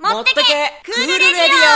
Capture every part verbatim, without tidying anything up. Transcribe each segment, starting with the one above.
もってけクールレディ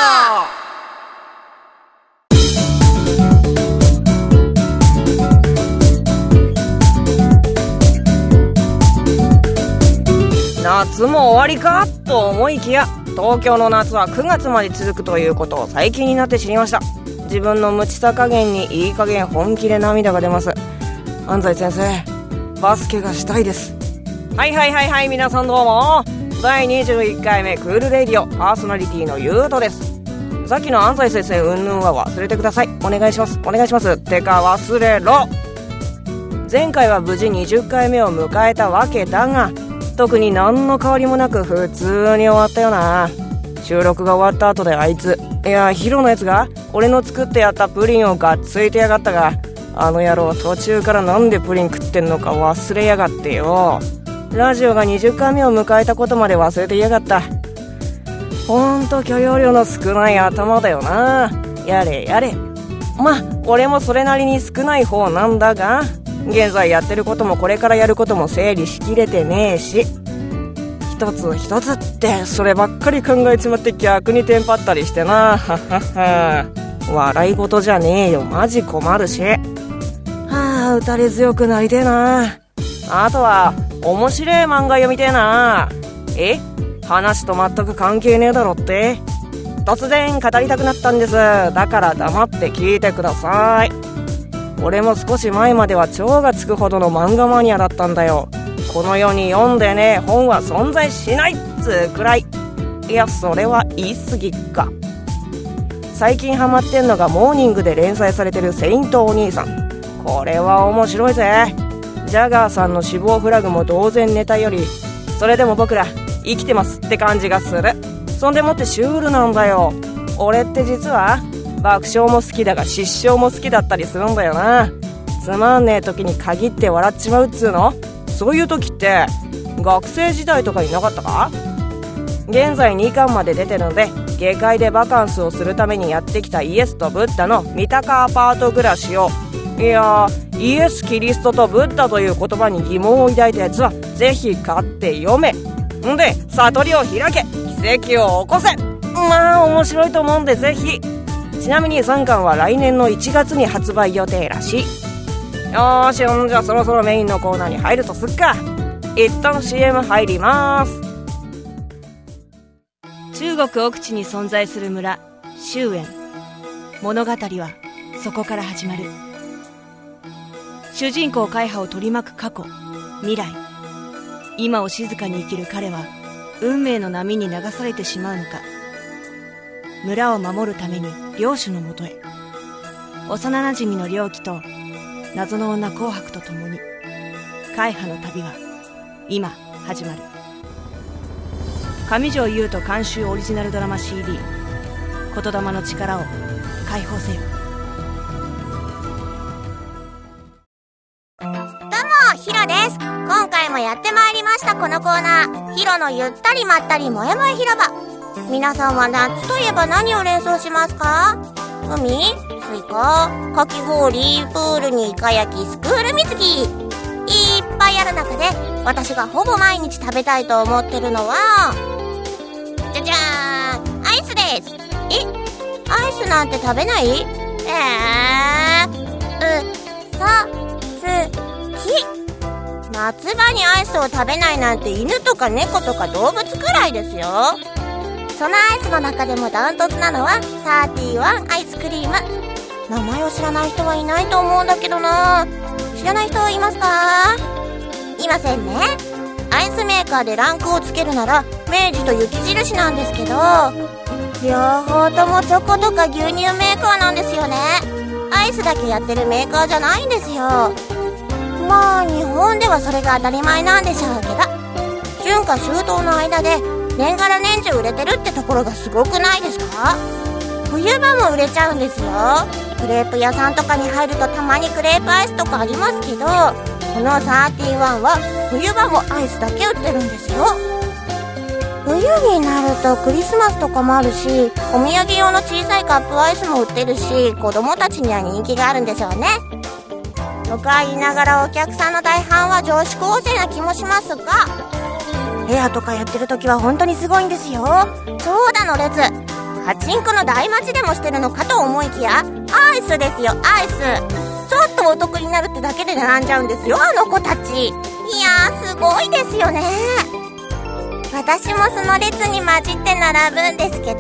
オ。夏も終わりかと思いきや、東京の夏はくがつまで続くということを最近になって知りました。自分の無知さ加減にいい加減本気で涙が出ます。安西先生、バスケがしたいです。はいはいはいはい、皆さんどうも。だいにじゅういっかいめクールレディオパーソナリティのゆうとです。さっきの安西先生うんぬんは忘れてください。お願いしますお願いします。てか忘れろ。前回は無事にじゅっかいめを迎えたわけだが、特に何の変わりもなく普通に終わったよな。収録が終わった後であいつ、いやヒロのやつが俺の作ってやったプリンをがっついてやがったが、あの野郎途中からなんでプリン食ってんのか忘れやがってよ。ラジオがにじゅっかいめを迎えたことまで忘れてやがった。ほんと許容量の少ない頭だよな。やれやれ。ま、俺もそれなりに少ない方なんだが、現在やってることもこれからやることも整理しきれてねえし、一つ一つってそればっかり考えちまって逆にテンパったりしてな。ははは。笑い事じゃねえよ、マジ困るし。はあ、打たれ強くなりてえな。あとは面白い漫画読みてえな。え、話と全く関係ねえだろって。突然語りたくなったんです。だから黙って聞いてください。俺も少し前までは超がつくほどの漫画マニアだったんだよ。この世に読んでねえ本は存在しないっつうくらい。いや、それは言い過ぎか。最近ハマってんのがモーニングで連載されてるセイントお兄さん。これは面白いぜ。ジャガーさんの死亡フラグも同然ネタより、それでも僕ら生きてますって感じがする。そんでもってシュールなんだよ。俺って実は爆笑も好きだが失笑も好きだったりするんだよな。つまんねえ時に限って笑っちまうっつうの。そういう時って学生時代とかいなかったか。現在にかんまで出てるので、下界でバカンスをするためにやってきたイエスとブッダの三鷹アパート暮らしを、いやー、イエス・キリストとブッダという言葉に疑問を抱いたやつはぜひ買って読め。んで悟りを開け、奇跡を起こせ。まあ面白いと思うんでぜひ。ちなみにさんかんは来年のいちがつに発売予定らしい。よーし、ほんじゃそろそろメインのコーナーに入るとすっか。一旦 シーエム 入ります。 中国奥地に存在する村周園。物語はそこから始まる。主人公カイハを取り巻く過去、未来。今を静かに生きる彼は運命の波に流されてしまうのか。村を守るために領主のもとへ。幼なじみの良樹と謎の女紅白とともにカイハの旅は今始まる。上条優斗監修オリジナルドラマ シーディー 言霊の力を解放せよ。 どうも、ヒロです。今回もやってまいりましたこのコーナー、ヒロのゆったりまったりもやもや広場。皆さんは夏といえば何を連想しますか？海、スイカ、かき氷、プールにイカ焼き、スクール水着、いっぱいある中で私がほぼ毎日食べたいと思ってるのは、じゃじゃーん、アイスです。え、アイスなんて食べない？えー、う、さ、つ、き。夏場にアイスを食べないなんて犬とか猫とか動物くらいですよ。そのアイスの中でもダントツなのはサーティーワンアイスクリーム。名前を知らない人はいないと思うんだけどな。知らない人いますか？いませんね。アイスメーカーでランクをつけるなら明治と雪印なんですけど、両方ともチョコとか牛乳メーカーなんですよね。アイスだけやってるメーカーじゃないんですよ。まあ日本ではそれが当たり前なんでしょうけど、春夏秋冬の間で年がら年中売れてるってところがすごくないですか？冬場も売れちゃうんですよ。クレープ屋さんとかに入るとたまにクレープアイスとかありますけど、このサーティーワンは冬場もアイスだけ売ってるんですよ。冬になるとクリスマスとかもあるし、お土産用の小さいカップアイスも売ってるし、子供たちには人気があるんでしょうね。とか言いながらお客さんの大半は女子高生な気もしますが、 エアとかやってる時は本当にすごいんですよ。長蛇の列、パチンコの大待ちでもしてるのかと思いきや、アイスですよ、アイス。ちょっとお得になるってだけで並んじゃうんですよ、あの子たち。いやー、すごいですよね。私もその列に混じって並ぶんですけど、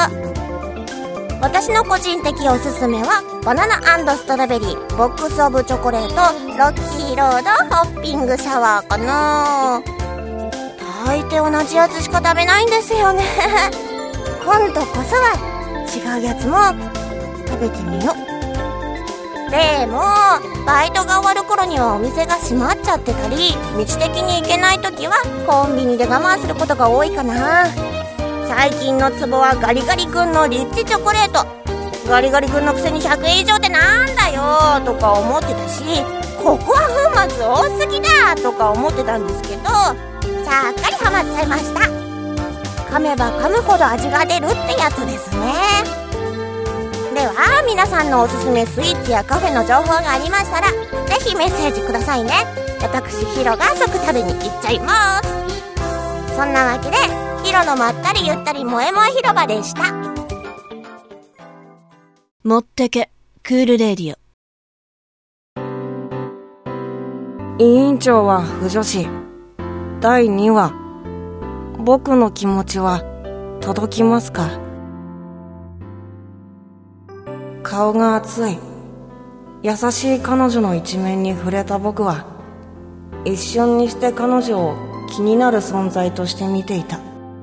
私の個人的おすすめはバナナ&ストロベリー、ボックスオブチョコレート、ロッキーロードホッピングシャワーかな。大抵同じやつしか食べないんですよね。今度こそは違うやつも食べてみよう。でもバイトが終わる頃にはお店が閉まっちゃってたり、道的に行けない時はコンビニで我慢することが多いかな。最近のツボはガリガリ君のリッチチョコレート。ガリガリ君のくせにひゃくえん以上ってなんだよとか思ってたし、ココア粉末多すぎだとか思ってたんですけど、さっかりハマっちゃいました。噛めば噛むほど味が出るってやつですね。では皆さんのおすすめスイーツやカフェの情報がありましたら、ぜひメッセージくださいね。私ヒロが即食べに行っちゃいます。そんなわけでヒロのまったりゆったり萌え萌え広場でした。 もってけクールレディオ。 委員長は不女子だいにわ、僕の気持ちは届きますか。顔が熱い優しい彼女の一面に触れた僕は、一瞬にして彼女を気になる存在として見ていた。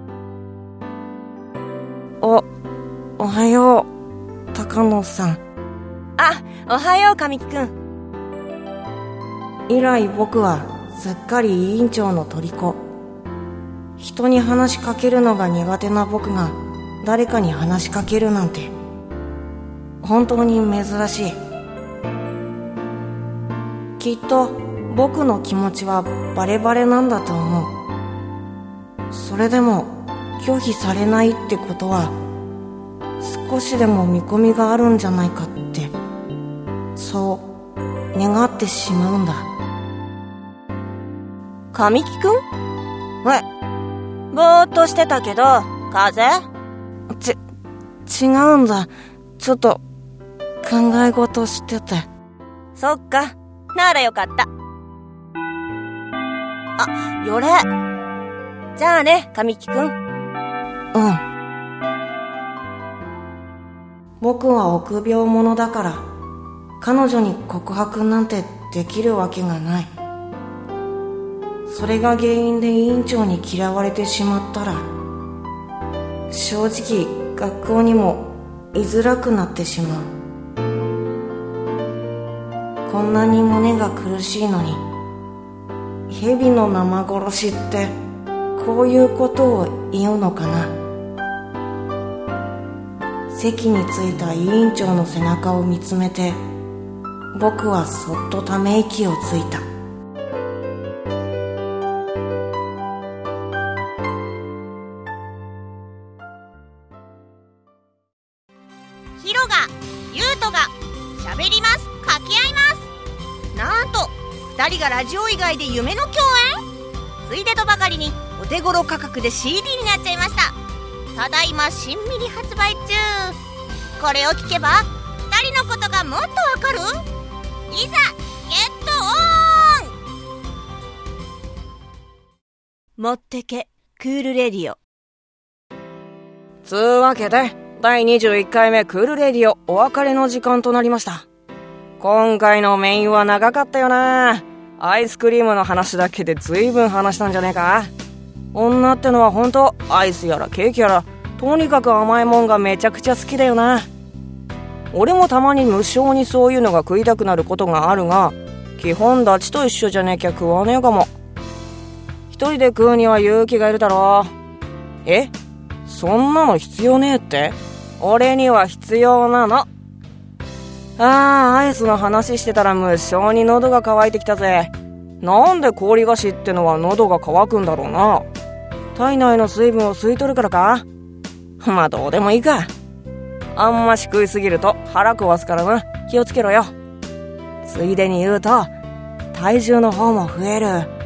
お、おはよう高野さん。 あ、おはよう神木くん。 以来僕はすっかり委員長の虜。人に話しかけるのが苦手な僕が誰かに話しかけるなんて本当に珍しい。きっと僕の気持ちはバレバレなんだと思う。それでも拒否されないってことは少しでも見込みがあるんじゃないかって、そう願ってしまうんだ。 神木くん？ え？ ぼーっとしてたけど風邪？ ち、違うんだ。ちょっと考え事してて。 そっか、ならよかった。あ、よれ。じゃあね、神木くん。 うん。僕は臆病者だから彼女に告白なんてできるわけがない。それが原因で委員長に嫌われてしまったら、正直学校にも居づらくなってしまう。こんなに胸が苦しいのに、蛇の生殺しってこういうことを言うのかな。席に着いた委員長の背中を見つめて、僕はそっとため息をついた。 ヒロがユウトが喋ります、掛け合います。なんとふたりがラジオ以外で夢の共演。ついでとばかりにお手頃価格で シーディー になっちゃいました。ただいま新ミリ発売中。これを聞けばふたりのことがもっとわかる。いざゲットオン。 もってけクールレディオ。 つうわけでだいにじゅういっかいめクールレディオお別れの時間となりました。今回のメインは長かったよな。アイスクリームの話だけでずいぶん話したんじゃねえか。女ってのはほんとアイスやらケーキやらとにかく甘いもんがめちゃくちゃ好きだよな。俺もたまに無性にそういうのが食いたくなることがあるが、基本ダチと一緒じゃなきゃ食わねえかも。一人で食うには勇気がいるだろう。え？そんなの必要ねえって？俺には必要なの。あー、アイスの話してたら無性に喉が渇いてきたぜ。なんで氷菓子ってのは喉が渇くんだろうな。体内の水分を吸い取るからか？まあどうでもいいか。あんまし食いすぎると腹壊すからな。気をつけろよ。ついでに言うと体重の方も増える。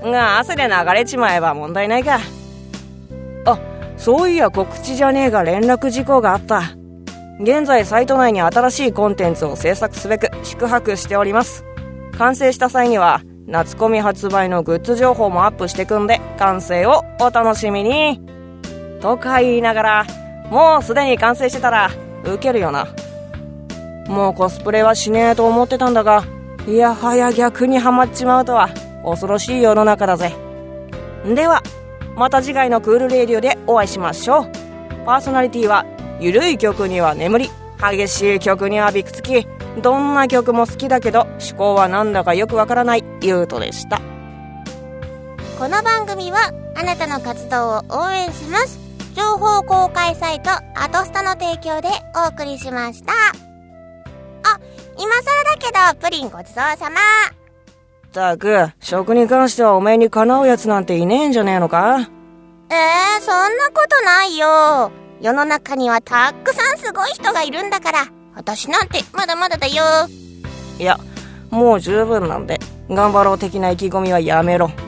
が汗で流れちまえば問題ないか。あ、そういや告知じゃねえが連絡事項があった。現在サイト内に新しいコンテンツを制作すべく宿泊しております。完成した際には夏コミ発売のグッズ情報もアップしてくんで、完成をお楽しみにとか言いながら、もうすでに完成してたらウケるよな。もうコスプレはしねえと思ってたんだが、いやはや逆にハマっちまうとは恐ろしい世の中だぜ。ではまた次回のクールレディオでお会いしましょう。パーソナリティはゆるい曲には眠り、激しい曲にはびくつき、どんな曲も好きだけど趣向はなんだかよくわからないゆうとでした。 この番組はあなたの活動を応援します。情報公開サイトアトスタの提供でお送りしました。あ、今更だけどプリンごちそうさま。 ったく、食に関してはお前にかなうやつなんていねえんじゃねえのか。 えー、そんなことないよ。世の中にはたくさんすごい人がいるんだから、私なんてまだまだだよ。 いや、もう十分なんで頑張ろう的な意気込みはやめろ。